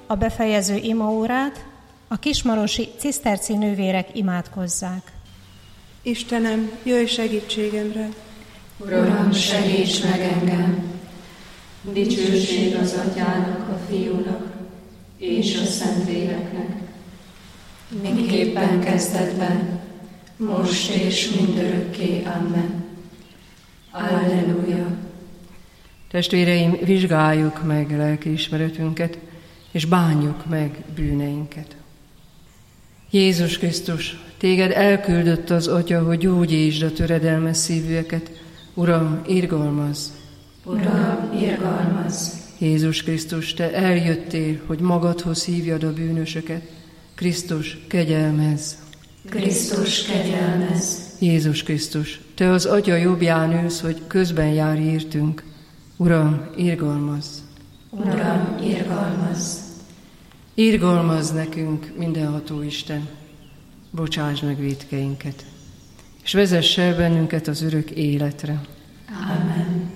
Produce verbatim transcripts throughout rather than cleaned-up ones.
a befejező imaórát a kismarosi ciszterci nővérek imádkozzák. Istenem, jöjj segítségemre! Uram, segíts meg engem! Dicsőség az Atyának, a Fiúnak és a Szentléleknek, miképpen kezdetben, most és mindörökké. Amen. Alleluja! Testvéreim, vizsgáljuk meg lelkiismeretünket, és bánjuk meg bűneinket. Jézus Krisztus, téged elküldött az Atya, hogy gyógyítsd a töredelmes szívűeket. Uram, irgalmazz! Uram, irgalmazz! Jézus Krisztus, te eljöttél, hogy magadhoz hívjad a bűnösöket. Krisztus, kegyelmezz! Krisztus, kegyelmezz! Jézus Krisztus, te az Atya jobbján ülsz, hogy közben járj értünk. Uram, irgalmazz! Uram, irgalmazz! Irgalmazz nekünk, mindenható Isten, bocsáss meg vétkeinket, és vezess el bennünket az örök életre. Amen.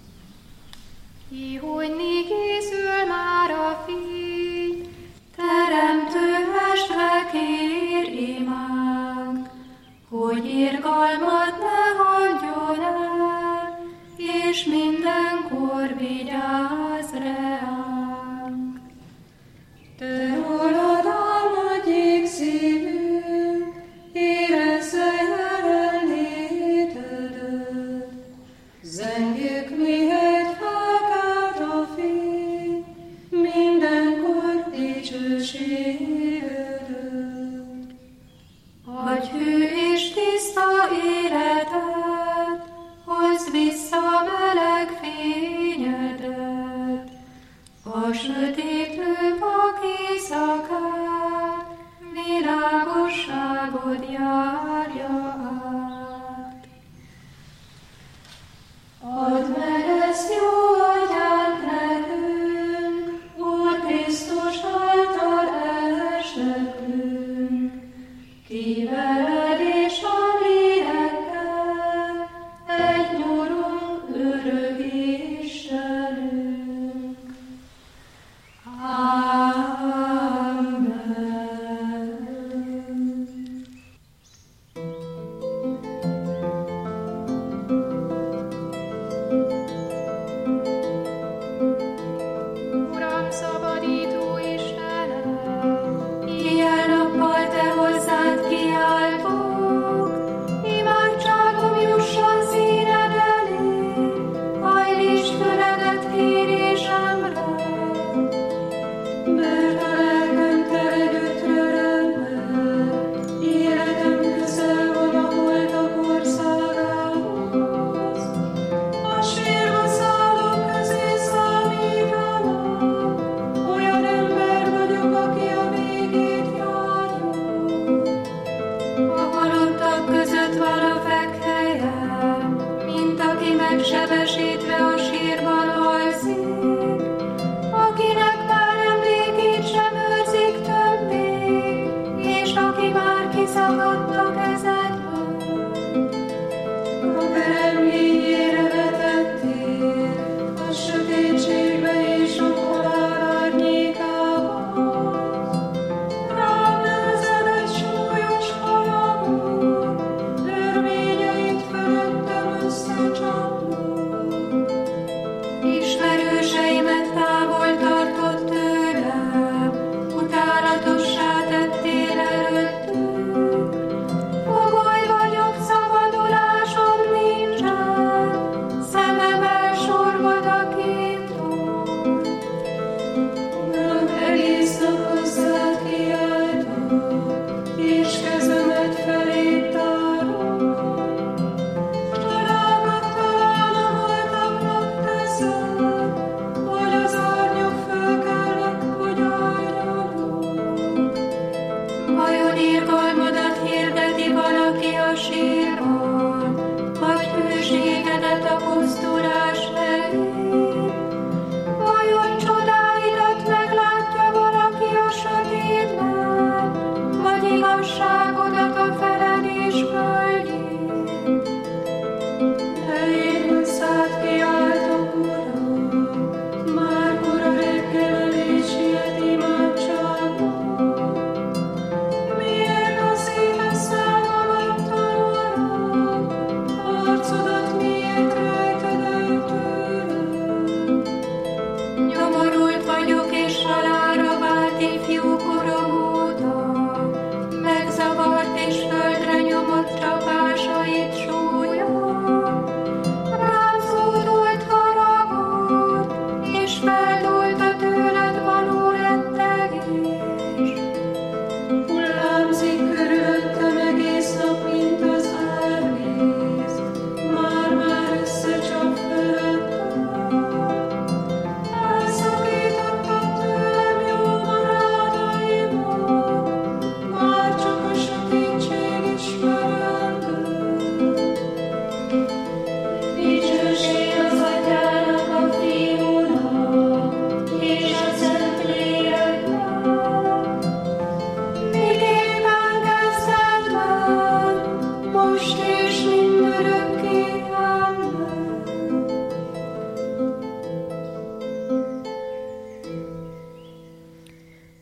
Ihojni készül már a fény, teremtő mestre kér imánk, hogy irgalmat ne hagyjon el, és mindenkor vigyázz reánk. Te rólad nagy égszívünk, érezze jelenlétedet, zengjük mihelyt felkelt a fény, mindenkor dicsőségedet. Adj hű és tiszta életet, hozd vissza meleg fényedet, a sötétlő vak éjszakát, világosságod járja át. Add meg ezt jó atyánk nekünk, Úr Krisztus által elsöprünk, ki veled és a lélekkel, egy nyurunk örök Istenünk. Amen. Uram, szabadító Istenem, éjjel-nappal te hozzád kiáltok, imádságom jusson színed elé, hajlítsd füledet kérésemre.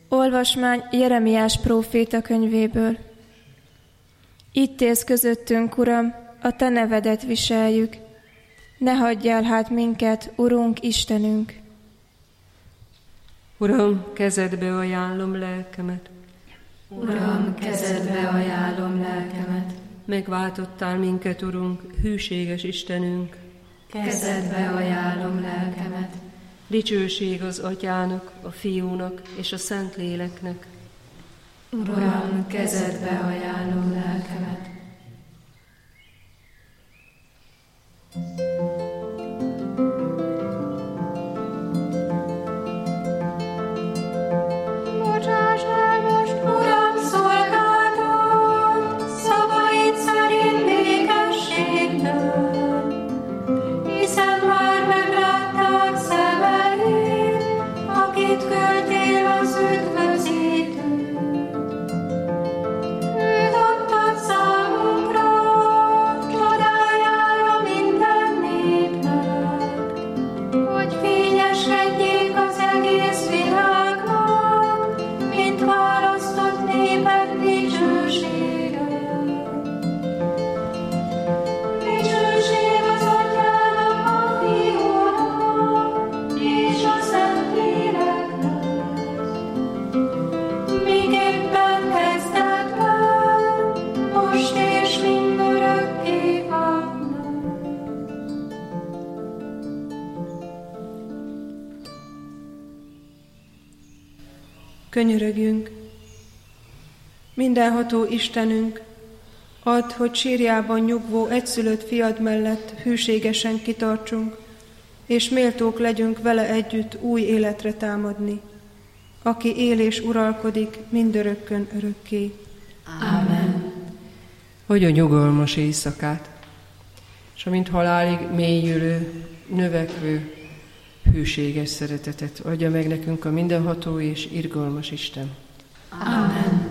Olvasmány Jeremiás próféta könyvéből. Itt élsz közöttünk, Uram, a Te nevedet viseljük. Ne hagyjál hát minket, Urunk, Istenünk! Uram, kezedbe ajánlom lelkemet. Uram, kezedbe ajánlom lelkemet. Megváltottál minket, Urunk, hűséges Istenünk. Kezedbe ajánlom lelkemet. Dicsőség az Atyának, a Fiúnak és a Szentléleknek. Uram, kezedbe ajánlom lelkemet. Bocsásd el most, Uram, szolgálatot, szavaid szerint békességben, hiszen már meglátták szemeid, akit küldtél az üdvözítőt. Őt adtad számunkra, csodájára minden népnek, hogy fényeskedjék az egész világnak, mint választott népek dicsősége. Dicsőség az Atyának, a Fiúnak és a Szentléleknek, miképpen kezdetben, most és mindörökké vannak. Könyörögjünk! Mindenható Istenünk, add, hogy sírjában nyugvó egyszülött fiad mellett hűségesen kitartsunk, és méltók legyünk vele együtt új életre támadni, aki él és uralkodik mindörökkön örökké. Ámen. Hogy a nyugalmas éjszakát, és amint halálig mélyülő, növekvő, hűséges szeretetet adja meg nekünk a mindenható és irgalmas Isten. Ámen.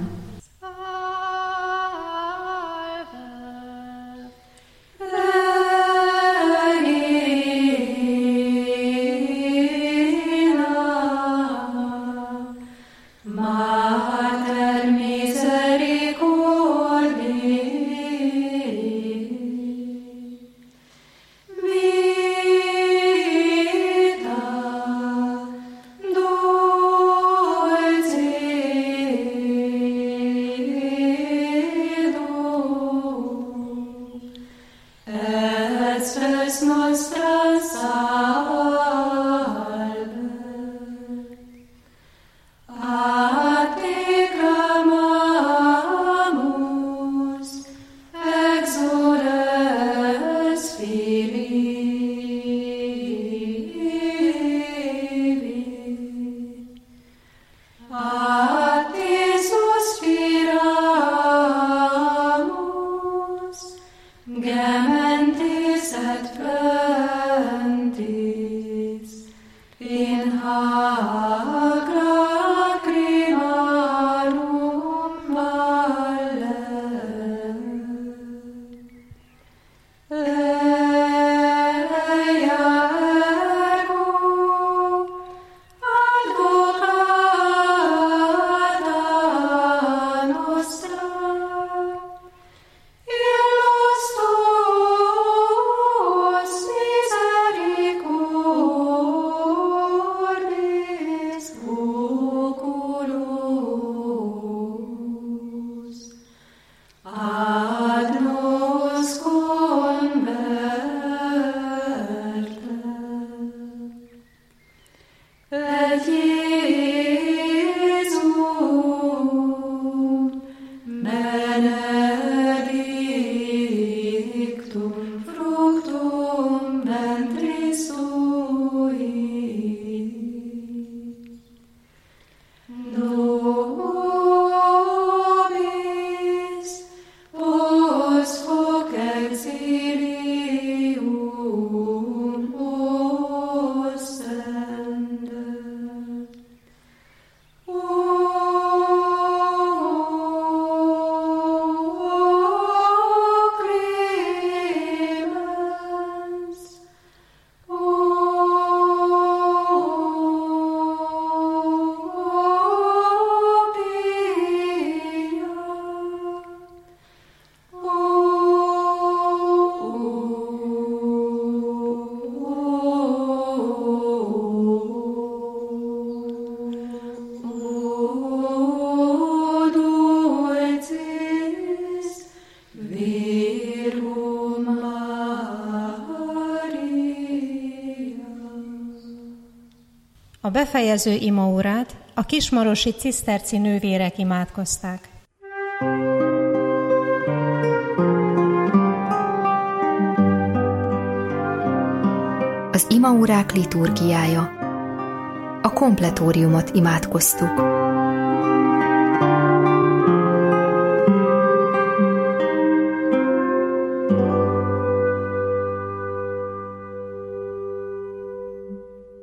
Mater misericordiae, vita dulcedo, et spes nostra salve. A te clamamus, exules Filii. A te suspiramus, gementes et plentis, in hac lacrimarum valle. Leia ergo advocatus befejező imaórát a kismarosi ciszterci nővérek imádkozták. Az imaórák liturgiája. A kompletóriumot imádkoztuk.